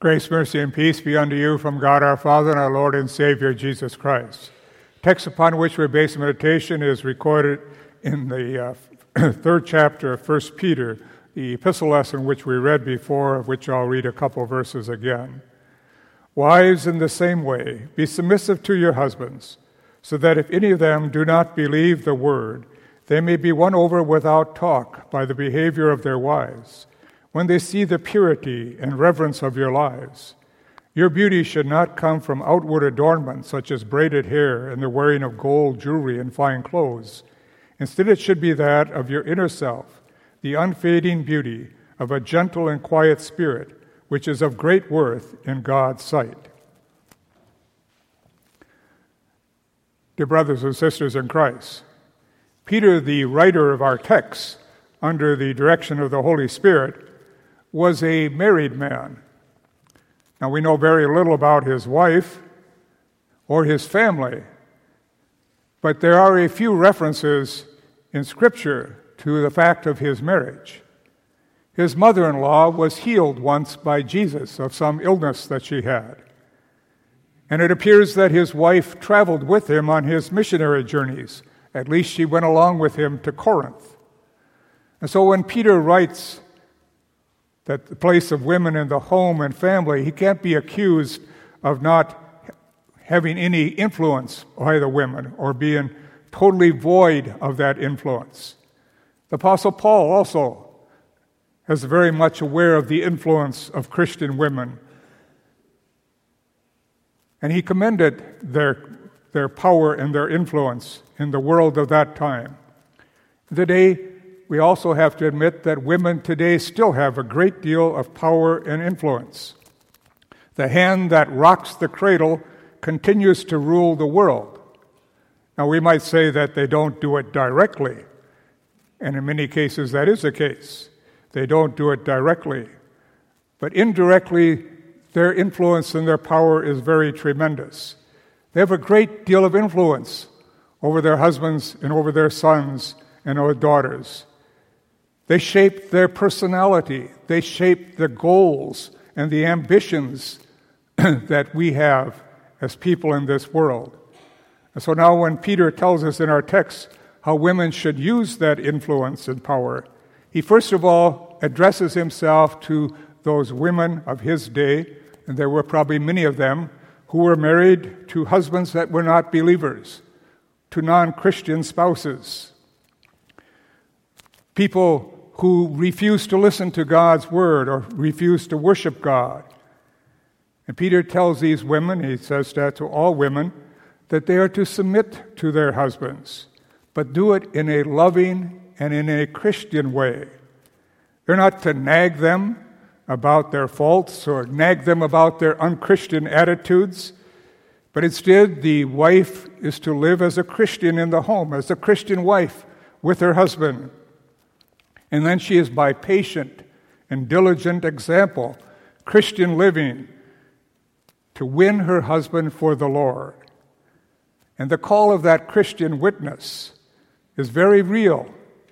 Grace, mercy, and peace be unto you from God our Father and our Lord and Savior, Jesus Christ. Text upon which we base meditation is recorded in the third chapter of 1 Peter, the epistle lesson which we read before, of which I'll read a couple verses again. Wives, in the same way, be submissive to your husbands, so that if any of them do not believe the word, they may be won over without talk by the behavior of their wives, when they see the purity and reverence of your lives. Your beauty should not come from outward adornment, such as braided hair and the wearing of gold jewelry and fine clothes. Instead, it should be that of your inner self, the unfading beauty of a gentle and quiet spirit, which is of great worth in God's sight. Dear brothers and sisters in Christ, Peter, the writer of our text, under the direction of the Holy Spirit, was a married man. Now, we know very little about his wife or his family, but there are a few references in Scripture to the fact of his marriage. His mother-in-law was healed once by Jesus of some illness that she had. And it appears that his wife traveled with him on his missionary journeys. At least she went along with him to Corinth. And so when Peter writes that the place of women in the home and family, he can't be accused of not having any influence by the women or being totally void of that influence. The Apostle Paul also is very much aware of the influence of Christian women. And he commended their power and their influence in the world of that time. Today, we also have to admit that women today still have a great deal of power and influence. The hand that rocks the cradle continues to rule the world. Now, we might say that they don't do it directly, and in many cases that is the case. They don't do it directly, but indirectly, their influence and their power is very tremendous. They have a great deal of influence over their husbands and over their sons and over daughters. They shape their personality. They shape the goals and the ambitions that we have as people in this world. And so now when Peter tells us in our text how women should use that influence and power, he first of all addresses himself to those women of his day, and there were probably many of them, who were married to husbands that were not believers, to non-Christian spouses, people who refused to listen to God's word or refused to worship God. And Peter tells these women, he says that to all women, that they are to submit to their husbands, but do it in a loving and in a Christian way. They're not to nag them about their faults or nag them about their unchristian attitudes, but instead the wife is to live as a Christian in the home, as a Christian wife with her husband. And then she is by patient and diligent example, Christian living, to win her husband for the Lord. And the call of that Christian witness is very real.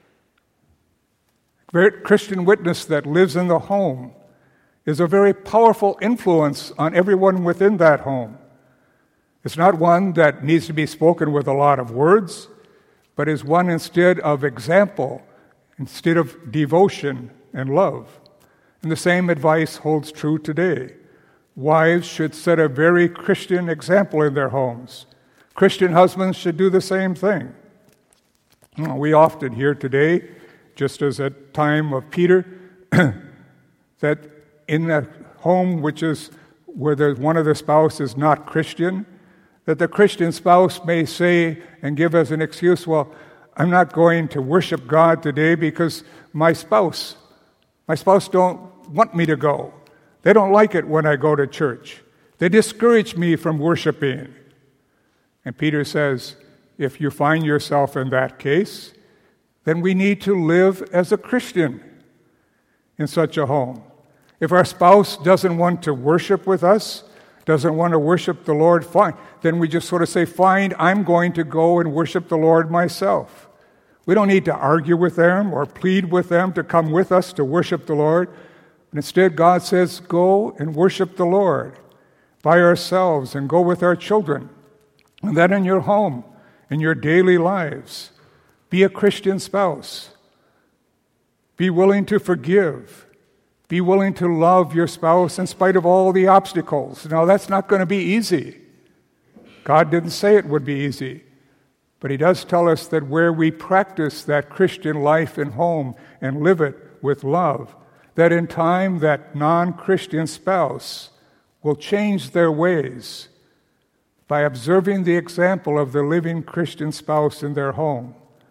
Christian witness that lives in the home is a very powerful influence on everyone within that home. It's not one that needs to be spoken with a lot of words, but is one instead of example, instead of devotion and love. And the same advice holds true today. Wives should set a very Christian example in their homes. Christian husbands should do the same thing. We often hear today, just as at time of Peter, that in a home which is where one of the spouses is not Christian, that the Christian spouse may say and give as an excuse, well, I'm not going to worship God today because my spouse don't want me to go. They don't like it when I go to church. They discourage me from worshiping. And Peter says, if you find yourself in that case, then we need to live as a Christian in such a home. If our spouse doesn't want to worship with us, doesn't want to worship the Lord, fine. Then we just sort of say, fine, I'm going to go and worship the Lord myself. We don't need to argue with them or plead with them to come with us to worship the Lord, Instead, God says, go and worship the Lord by ourselves and go with our children. And then in your home, in your daily lives, be a Christian spouse. Be willing to forgive. Be willing to love your spouse in spite of all the obstacles. Now, that's not going to be easy. God didn't say it would be easy. But He does tell us that where we practice that Christian life in home and live it with love, that in time that non-Christian spouse will change their ways by observing the example of the living Christian spouse in their home.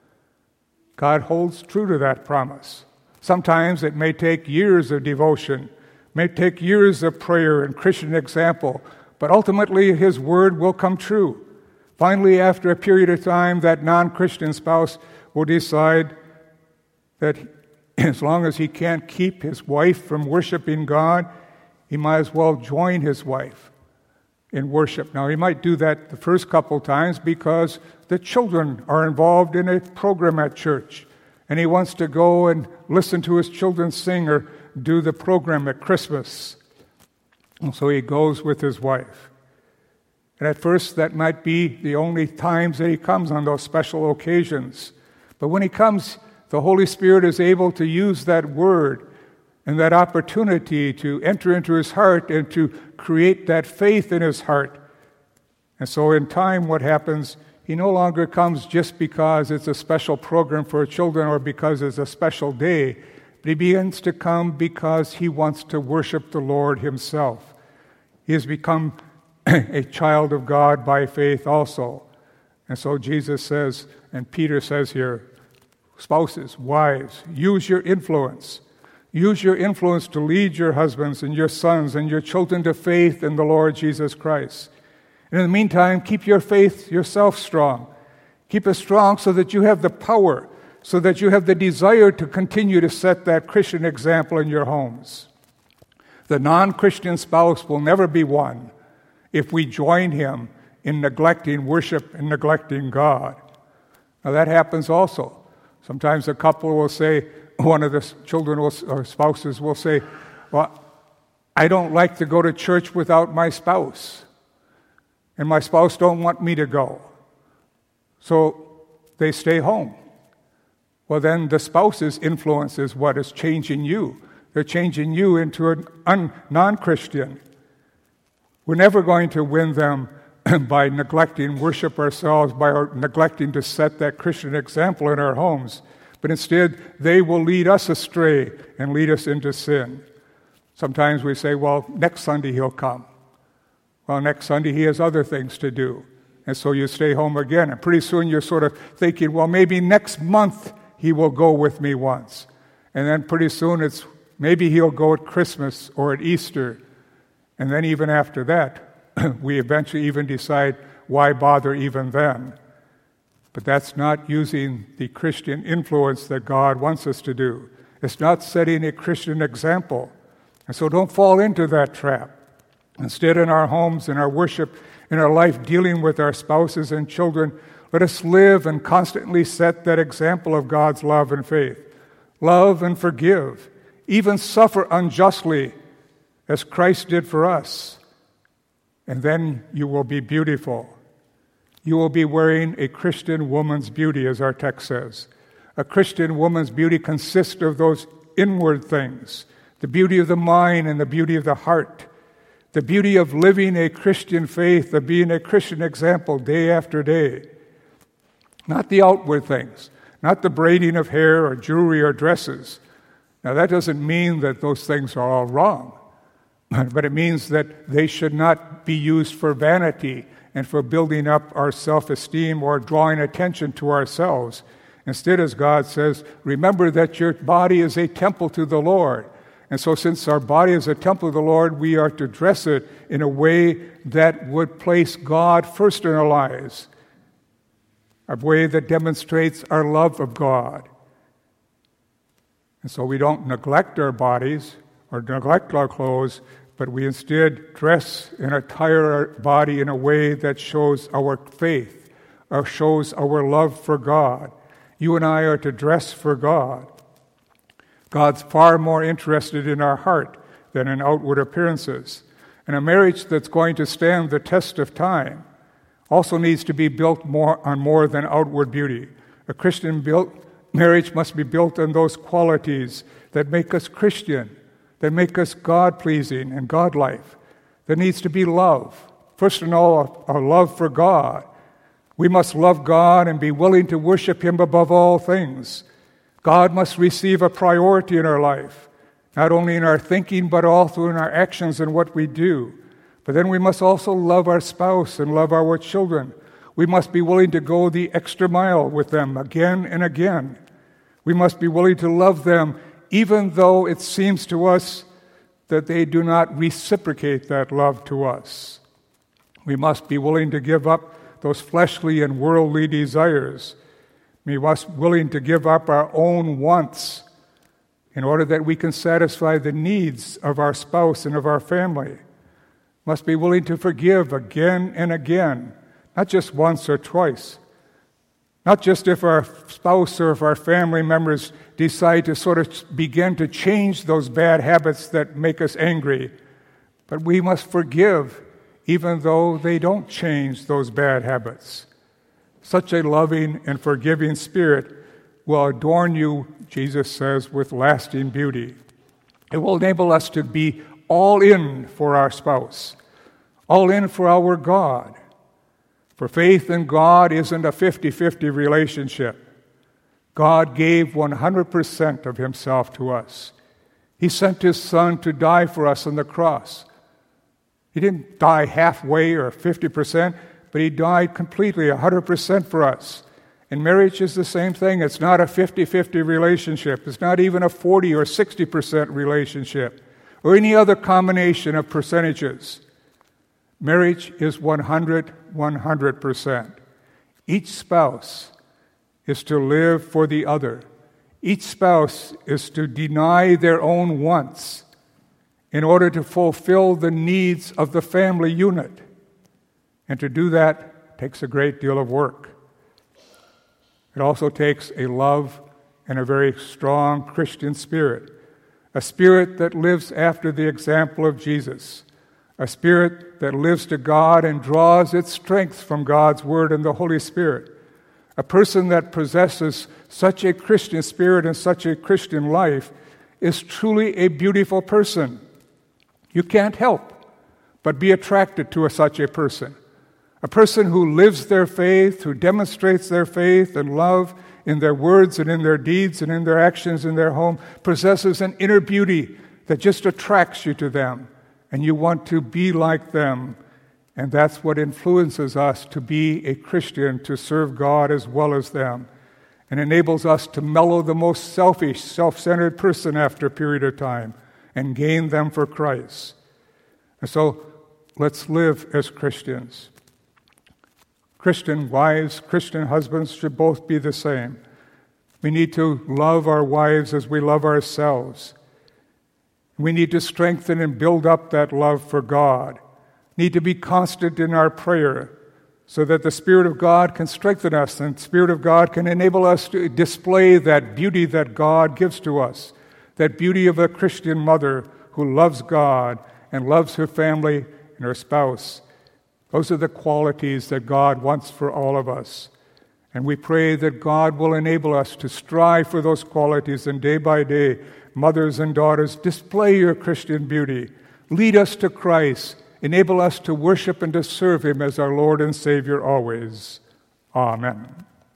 God holds true to that promise. Sometimes it may take years of devotion, may take years of prayer and Christian example, but ultimately His word will come true. Finally, after a period of time, that non-Christian spouse will decide that as long as he can't keep his wife from worshiping God, he might as well join his wife in worship. Now, he might do that the first couple times because the children are involved in a program at church, and he wants to go and listen to his children sing or do the program at Christmas. And so he goes with his wife. And at first, that might be the only times that he comes on those special occasions. But when he comes, the Holy Spirit is able to use that word and that opportunity to enter into his heart and to create that faith in his heart. And so in time, what happens, he no longer comes just because it's a special program for children or because it's a special day, but he begins to come because he wants to worship the Lord himself. He has become a child of God by faith also. And so Jesus says, and Peter says here, spouses, wives, use your influence. Use your influence to lead your husbands and your sons and your children to faith in the Lord Jesus Christ. And in the meantime, keep your faith yourself strong. Keep it strong so that you have the power, so that you have the desire to continue to set that Christian example in your homes. The non-Christian spouse will never be won if we join him in neglecting worship and neglecting God. Now that happens also. Sometimes a couple will say, one of the children or spouses will say, well, I don't like to go to church without my spouse, and my spouse don't want me to go. So they stay home. Well, then the spouse's influence is what is changing you. They're changing you into a non-Christian. We're never going to win them by neglecting worship ourselves, by neglecting to set that Christian example in our homes. But instead, they will lead us astray and lead us into sin. Sometimes we say, well, next Sunday he'll come. Well, next Sunday he has other things to do. And so you stay home again. And pretty soon you're sort of thinking, well, maybe next month he will go with me once. And then pretty soon it's maybe he'll go at Christmas or at Easter. And then even after that, we eventually even decide, why bother even then? But that's not using the Christian influence that God wants us to do. It's not setting a Christian example. And so don't fall into that trap. Instead, in our homes, in our worship, in our life, dealing with our spouses and children, let us live and constantly set that example of God's love and faith. Love and forgive. Even suffer unjustly as Christ did for us. And then you will be beautiful. You will be wearing a Christian woman's beauty, as our text says. A Christian woman's beauty consists of those inward things, the beauty of the mind and the beauty of the heart, the beauty of living a Christian faith, of being a Christian example day after day. Not the outward things, not the braiding of hair or jewelry or dresses. Now, that doesn't mean that those things are all wrong, but it means that they should not be used for vanity and for building up our self-esteem or drawing attention to ourselves. Instead, as God says, remember that your body is a temple to the Lord. And so since our body is a temple of the Lord, we are to dress it in a way that would place God first in our lives, a way that demonstrates our love of God. And so we don't neglect our bodies or neglect our clothes, but we instead dress and attire our body in a way that shows our faith, or shows our love for God. You and I are to dress for God. God's far more interested in our heart than in outward appearances. And a marriage that's going to stand the test of time also needs to be built on more than outward beauty. A Christian marriage must be built on those qualities that make us Christian, that make us God-pleasing and God-like. There needs to be love. First of all, a love for God. We must love God and be willing to worship Him above all things. God must receive a priority in our life, not only in our thinking, but also in our actions and what we do. But then we must also love our spouse and love our children. We must be willing to go the extra mile with them again and again. We must be willing to love them even though it seems to us that they do not reciprocate that love to us. We must be willing to give up those fleshly and worldly desires. We must be willing to give up our own wants in order that we can satisfy the needs of our spouse and of our family. Must be willing to forgive again and again, not just once or twice. Not just if our spouse or if our family members decide to sort of begin to change those bad habits that make us angry, but we must forgive even though they don't change those bad habits. Such a loving and forgiving spirit will adorn you, Jesus says, with lasting beauty. It will enable us to be all in for our spouse, all in for our God. For faith in God isn't a 50-50 relationship. God gave 100% of Himself to us. He sent His Son to die for us on the cross. He didn't die halfway or 50%, but He died completely, 100% for us. And marriage is the same thing. It's not a 50-50 relationship. It's not even a 40 or 60% relationship or any other combination of percentages. Marriage is 100%. Each spouse is to live for the other. Each spouse is to deny their own wants in order to fulfill the needs of the family unit. And to do that takes a great deal of work. It also takes a love and a very strong Christian spirit, a spirit that lives after the example of Jesus, a spirit that lives to God and draws its strength from God's Word and the Holy Spirit. A person that possesses such a Christian spirit and such a Christian life is truly a beautiful person. You can't help but be attracted to such a person. A person who lives their faith, who demonstrates their faith and love in their words and in their deeds and in their actions in their home, possesses an inner beauty that just attracts you to them, and you want to be like them. And that's what influences us to be a Christian, to serve God as well as them, and enables us to mellow the most selfish, self-centered person after a period of time and gain them for Christ. And so let's live as Christians. Christian wives, Christian husbands should both be the same. We need to love our wives as we love ourselves. We need to strengthen and build up that love for God. Need to be constant in our prayer so that the Spirit of God can strengthen us and the Spirit of God can enable us to display that beauty that God gives to us, that beauty of a Christian mother who loves God and loves her family and her spouse. Those are the qualities that God wants for all of us. And we pray that God will enable us to strive for those qualities, and day by day, mothers and daughters, display your Christian beauty. Lead us to Christ. Enable us to worship and to serve Him as our Lord and Savior always. Amen.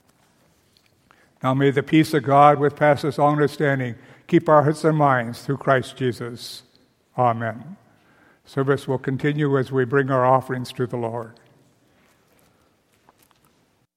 Now may the peace of God, which passes all understanding, keep our hearts and minds through Christ Jesus. Amen. Service will continue as we bring our offerings to the Lord.